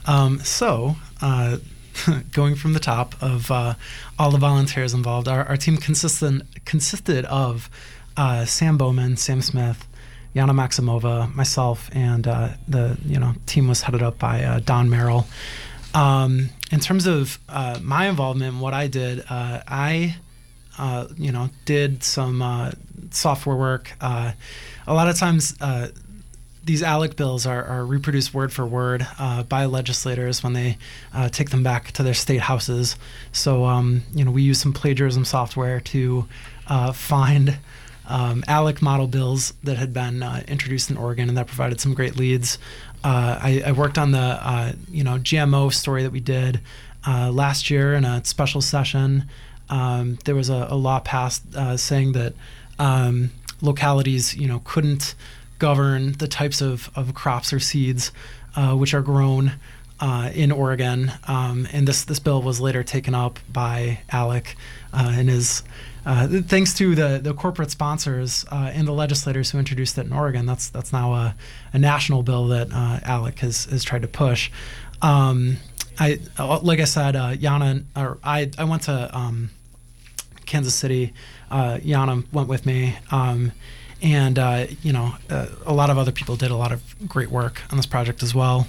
Going from the top of all the volunteers involved, our team consisted of Sam Bowman, Sam Smith, Yana Maximova, myself, and the team was headed up by Don Merrill. In terms of my involvement, what I did, I did some software work. A lot of times, these ALEC bills are reproduced word for word by legislators when they take them back to their state houses. So, we use some plagiarism software to find ALEC model bills that had been introduced in Oregon, and that provided some great leads. I worked on the GMO story that we did last year in a special session. There was a law passed saying that localities, couldn't govern the types of crops or seeds which are grown in Oregon. And this bill was later taken up by ALEC and is thanks to the corporate sponsors and the legislators who introduced it in Oregon. That's now a national bill that ALEC has tried to push. Like I said, I went to Kansas City. Yana went with me, and a lot of other people did a lot of great work on this project as well.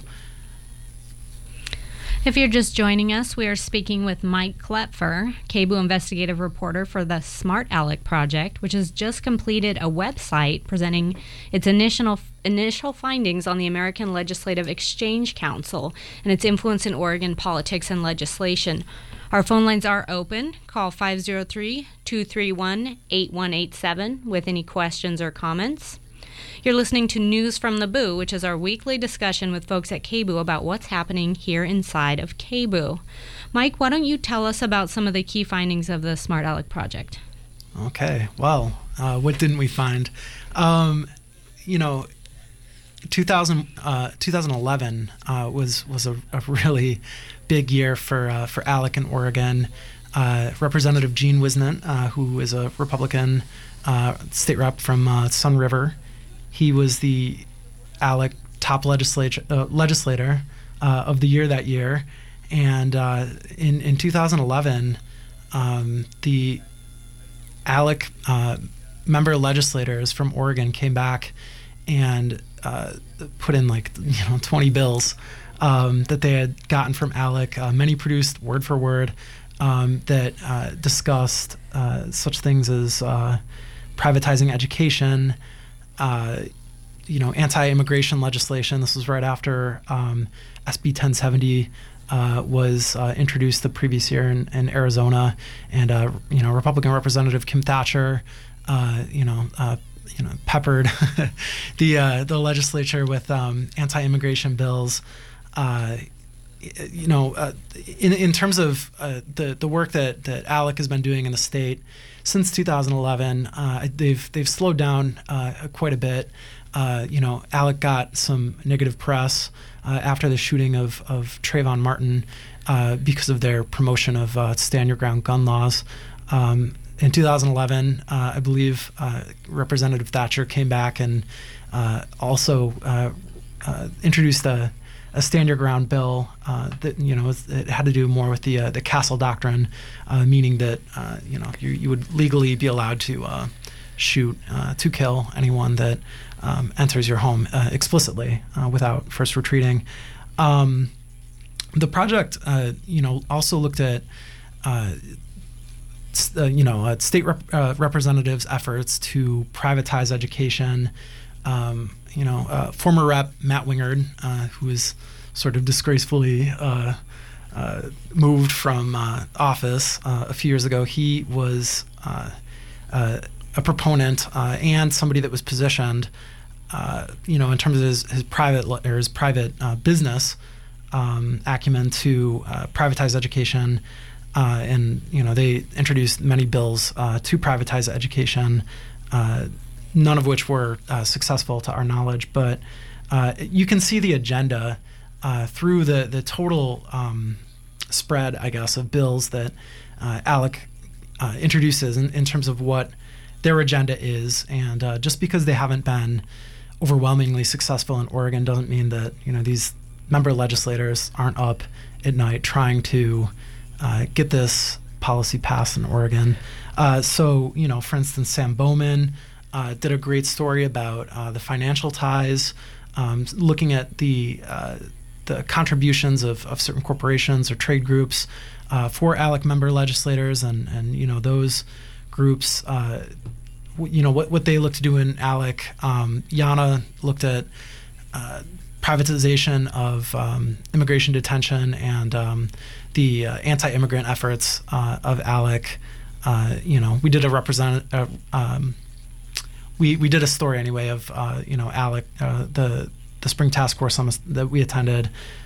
If you're just joining us, we are speaking with Mike Klepfer, KBOO investigative reporter for the Smart ALEC project, which has just completed a website presenting its initial findings on the American Legislative Exchange Council and its influence in Oregon politics and legislation. Our phone lines are open. Call 503-231-8187 with any questions or comments. You're listening to News from the Boo, which is our weekly discussion with folks at KBOO about what's happening here inside of KBOO. Mike, why don't you tell us about some of the key findings of the Smart ALEC project? Okay, well, what didn't we find? 2011 was a really big year for ALEC in Oregon. Representative Gene Wisnant, who is a Republican state rep from Sun River, he was the ALEC top legislator of the year that year. And in 2011, the ALEC member legislators from Oregon came back and put in 20 bills that they had gotten from ALEC, many produced word for word, that discussed such things as privatizing education, anti-immigration legislation. This was right after SB 1070 was introduced the previous year in Arizona, and Republican Representative Kim Thatcher, peppered the legislature with anti-immigration bills. In terms of the work that ALEC has been doing in the state since 2011, they've slowed down quite a bit. ALEC got some negative press after the shooting of Trayvon Martin because of their promotion of stand your ground gun laws. In 2011, I believe Representative Thatcher came back and also introduced a stand your ground bill that it had to do more with the Castle Doctrine, meaning that you would legally be allowed to shoot to kill anyone that enters your home explicitly without first retreating. The project also looked at state representatives' efforts to privatize education. Former Rep Matt Wingard, who was sort of disgracefully moved from office a few years ago, he was a proponent and somebody that was positioned, in terms of his private business acumen to privatize education. And they introduced many bills to privatize education, none of which were successful to our knowledge. But you can see the agenda through the total spread, I guess, of bills that ALEC introduces in terms of what their agenda is. And just because they haven't been overwhelmingly successful in Oregon doesn't mean that these member legislators aren't up at night trying to get this policy passed in Oregon. For instance, Sam Bowman did a great story about the financial ties, looking at the contributions of certain corporations or trade groups for ALEC member legislators, and those groups, what they look to do in ALEC. Yana looked at privatization of immigration detention and the anti-immigrant efforts of ALEC. We did we did a story anyway of ALEC, the spring task force that we attended.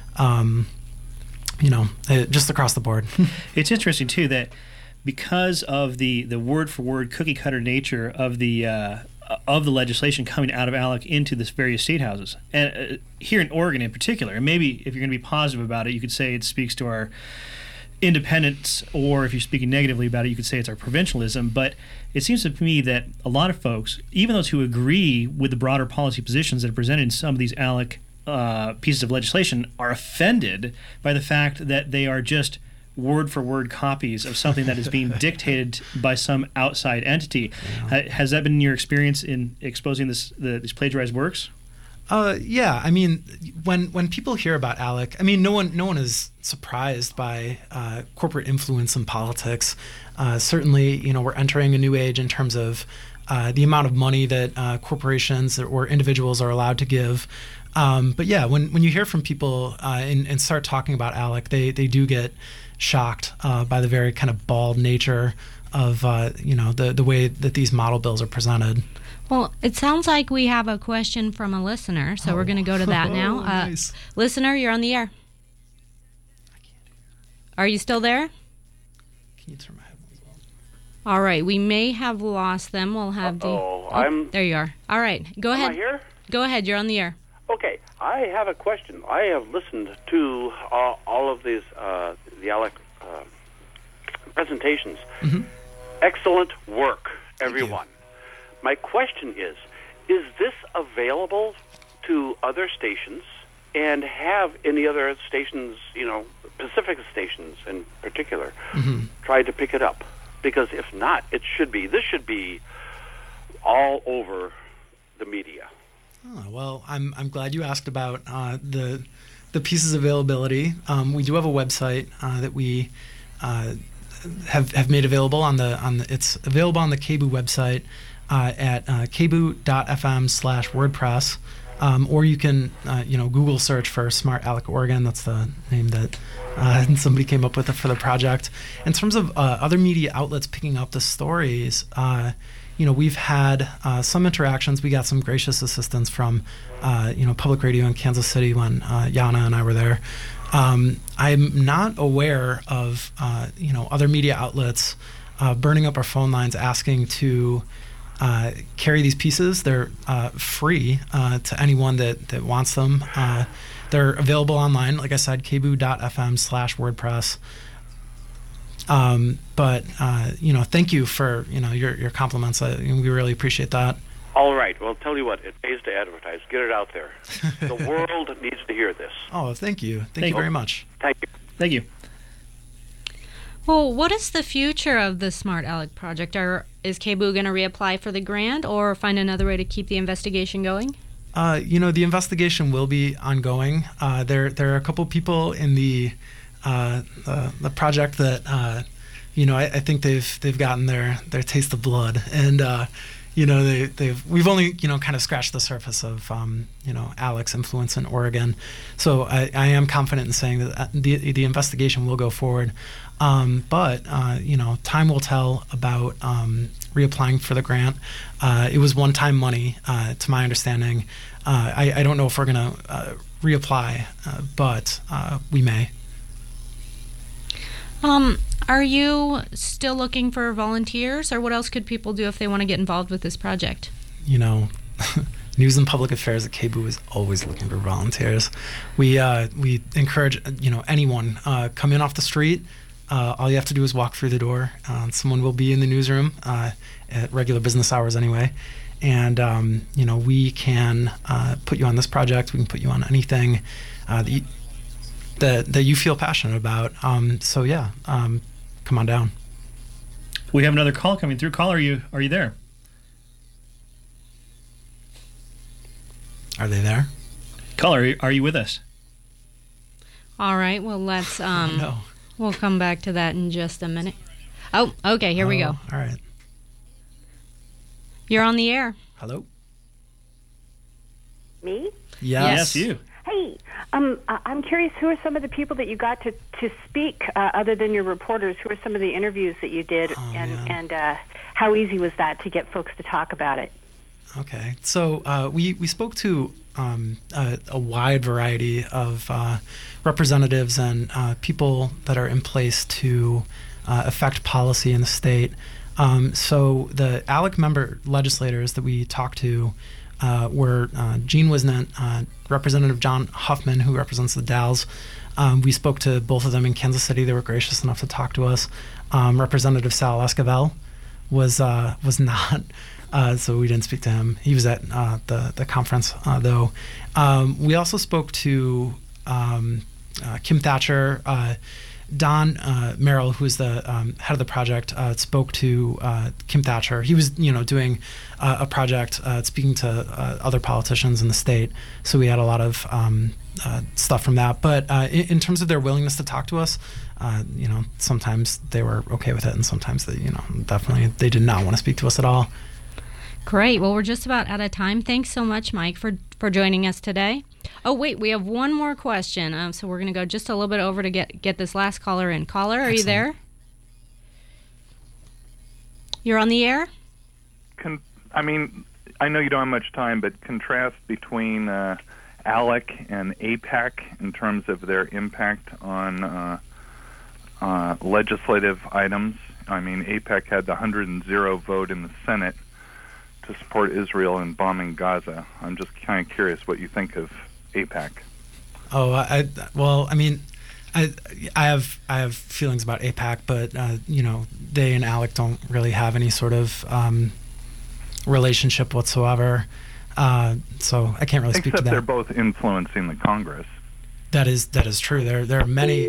Just across the board. It's interesting too that because of the word for word cookie cutter nature of the of the legislation coming out of ALEC into the various state houses. And here in Oregon in particular, and maybe if you're going to be positive about it, you could say it speaks to our independence, or if you're speaking negatively about it, you could say it's our provincialism. But it seems to me that a lot of folks, even those who agree with the broader policy positions that are presented in some of these ALEC pieces of legislation, are offended by the fact that they are just word-for-word copies of something that is being dictated by some outside entity. Yeah. Has that been your experience in exposing these plagiarized works? Yeah, I mean, when people hear about ALEC, I mean, no one is surprised by corporate influence in politics. Certainly, we're entering a new age in terms of the amount of money that corporations or individuals are allowed to give. But yeah, when you hear from people and start talking about ALEC, they do get shocked by the very kind of bald nature of the way that these model bills are presented. Well, it sounds like we have a question from a listener, so we're going to go to that now. Nice. Listener, you're on the air. Are you still there? Can you turn my headphones on? All right, we may have lost them. We'll have there you are. All right, go ahead. Am I here? Go ahead, you're on the air. Okay, I have a question. I have listened to all of these, the ALEC presentations. Mm-hmm. Excellent work, everyone. My question is this available to other stations, and have any other stations, Pacific stations in particular, tried to pick it up? Because if not, this should be all over the media. Oh, well, I'm glad you asked about the piece's availability. We do have a website that we have made available it's available on the KBOO website at kboo.fm/WordPress, or you can Google search for Smart ALEC Oregon. That's the name that somebody came up with for the project. In terms of other media outlets picking up the stories, we've had some interactions. We got some gracious assistance from, public radio in Kansas City when Yana and I were there. I'm not aware of, other media outlets burning up our phone lines asking to carry these pieces. They're free to anyone that wants them. They're available online, like I said, kboo.fm/WordPress. But thank you for your compliments. We really appreciate that. All right. Well, tell you what, it pays to advertise. Get it out there. The world needs to hear this. Oh, thank you. Thank you very much. Thank you. Thank you. Well, what is the future of the Smart ALEC project? Is KBOO going to reapply for the grant or find another way to keep the investigation going? The investigation will be ongoing. There are a couple people in the project that I think they've gotten their taste of blood, and we've only kind of scratched the surface of ALEC's influence in Oregon. So I am confident in saying that the investigation will go forward. But time will tell about reapplying for the grant. It was one-time money, to my understanding. I don't know if we're going to reapply, but we may. Are you still looking for volunteers, or what else could people do if they want to get involved with this project? News and Public Affairs at KBOO is always looking for volunteers. We encourage anyone come in off the street. All you have to do is walk through the door. Someone will be in the newsroom at regular business hours anyway. And, we can put you on this project. We can put you on anything that you feel passionate about. Come on down. We have another call coming through. Caller, are you there? Are they there? Caller, are you with us? All right. Well, let's... We'll come back to that in just a minute. Oh, okay. Here we go. All right. You're on the air. Hello? Me? Yes, you. Hey, I'm curious, who are some of the people that you got to speak, other than your reporters? Who are some of the interviews that you did, and how easy was that to get folks to talk about it? Okay. So we spoke to a wide variety of representatives and people that are in place to affect policy in the state. So the ALEC member legislators that we talked to were Gene Wisnett, Representative John Huffman, who represents the Dalles. We spoke to both of them in Kansas City. They were gracious enough to talk to us. Representative Sal Esquivel was not, so we didn't speak to him. He was at the conference, though. We also spoke to Kim Thatcher. Don Merrill, who's the head of the project, spoke to Kim Thatcher. He was, doing a project, speaking to other politicians in the state. So we had a lot of stuff from that. But in terms of their willingness to talk to us, sometimes they were okay with it, and sometimes they, definitely they did not want to speak to us at all. Great. Well, we're just about out of time. Thanks so much, Mike, for joining us today. Oh, wait, we have one more question. So we're going to go just a little bit over to get this last caller in. Caller, are you there? You're on the air? I know you don't have much time, but contrast between ALEC and AIPAC in terms of their impact on legislative items. AIPAC had the 100-0 vote in the Senate to support Israel in bombing Gaza. I'm just kind of curious what you think of AIPAC. Oh, I have feelings about AIPAC, but they and ALEC don't really have any sort of relationship whatsoever. So I can't really speak to that. Except they're both influencing the Congress. That is true. There are many.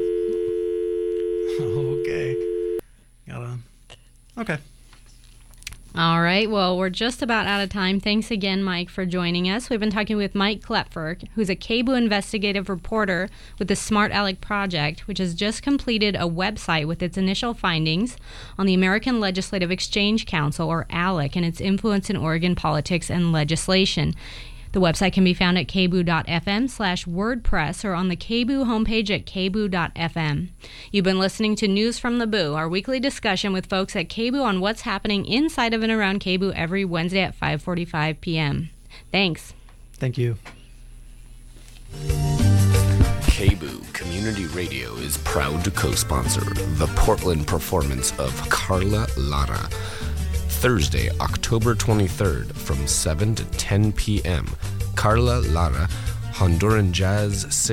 Okay. Okay. All right. Well, we're just about out of time. Thanks again, Mike, for joining us. We've been talking with Mike Klepfer, who's a KBOO investigative reporter with the Smart ALEC Project, which has just completed a website with its initial findings on the American Legislative Exchange Council, or ALEC, and its influence in Oregon politics and legislation. The website can be found at kboo.fm/WordPress or on the KBOO homepage at kboo.fm. You've been listening to News from the Boo, our weekly discussion with folks at KBOO on what's happening inside of and around KBOO every Wednesday at 5:45 p.m. Thanks. Thank you. KBOO Community Radio is proud to co-sponsor the Portland performance of Carla Lara. Thursday, October 23rd from 7 to 10 p.m. Carla Lara, Honduran jazz